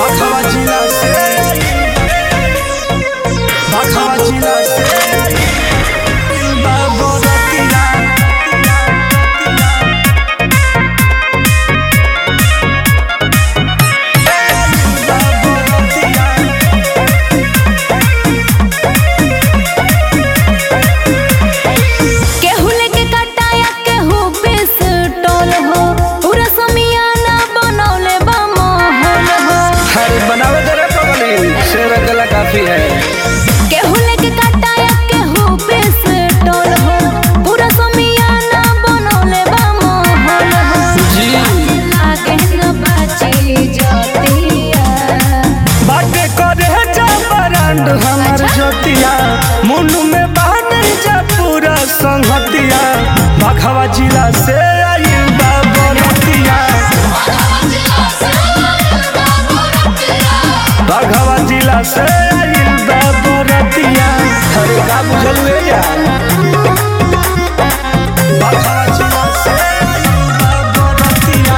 बखवा जिला से बाबरतिया केहू लेके कटाया केहू पिस्टल हो पूरा समियाना बनौले बा माहौल हो। अरे बनावे तेरे पगली शेर गला काफी है। केहू लेके कटाया केहू पिस्टल हो पूरा समियाना बनौले बा माहौल हो। जी लागे न बाची जतिया बाटे करे जा बरांड हमर जोतिया मुंडू में बाने जा पूरा संगतिया बखवा जिला से आइल बाबरतिया बखवा जिला से आइल बाबरतिया अरे का बुझल ले जा बखवा जिला से आइल बाबरतिया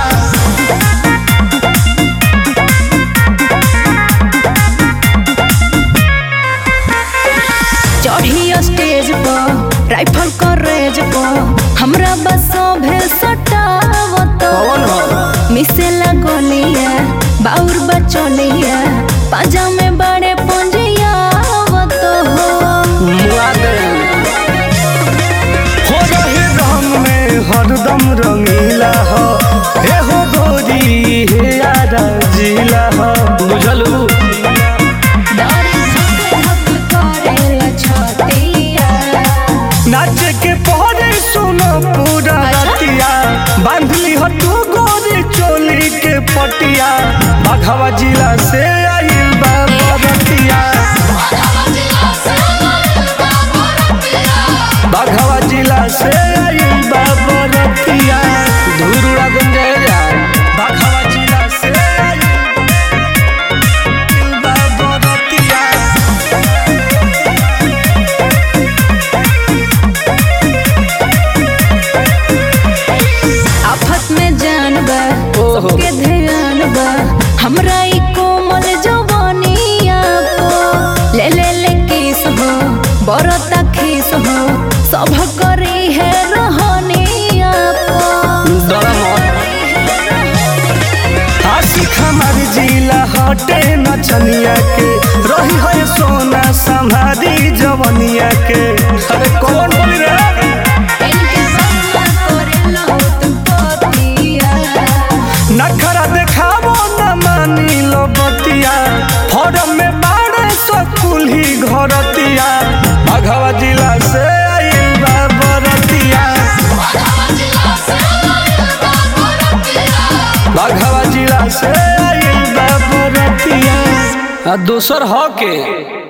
चढ़ी स्टेज पर राइफल करेज पर हमरा बस भेल सटावत कौन हो मिसेला गोलिया बाउर बचलिया पाजा में बड़े पुंजियावत हो। मुआदे हो रहे रंग में हरदम रंगीला हो हे हो गोरी हे यारा जिला हो बुझलू डरे झुके हक करेला छतिया नाचे के पहरे सुनो पूरा रतिया बांधली हो तू गोरी चोली के पटिया बखवा जिला से आइल बाबरतिया बखवा जिला से आइल बाबरतिया धुरुड़ा गंजाए जा बखवा जिला से आइल बाबरतिया आफत में जान बा ओहो। सबके ध्यान बा हमरा ई कोमल जवानिया को ले किस हो बरता खीस हो सब करी है रहनिया को। आशिक हमार जिला हटे नचनिया के रही है सोना संभारी जवनिया के अरे कौन बोली रे इनके बदला करेला तुम पतिया नखरा देखावो न मानी लो बतिया फॉर्म में बाड़े सकुल ही घरतिया बखवा जिला से आइल बाबरतिया बखवा जिला से आइल बाबरतिया आ दोसर ह के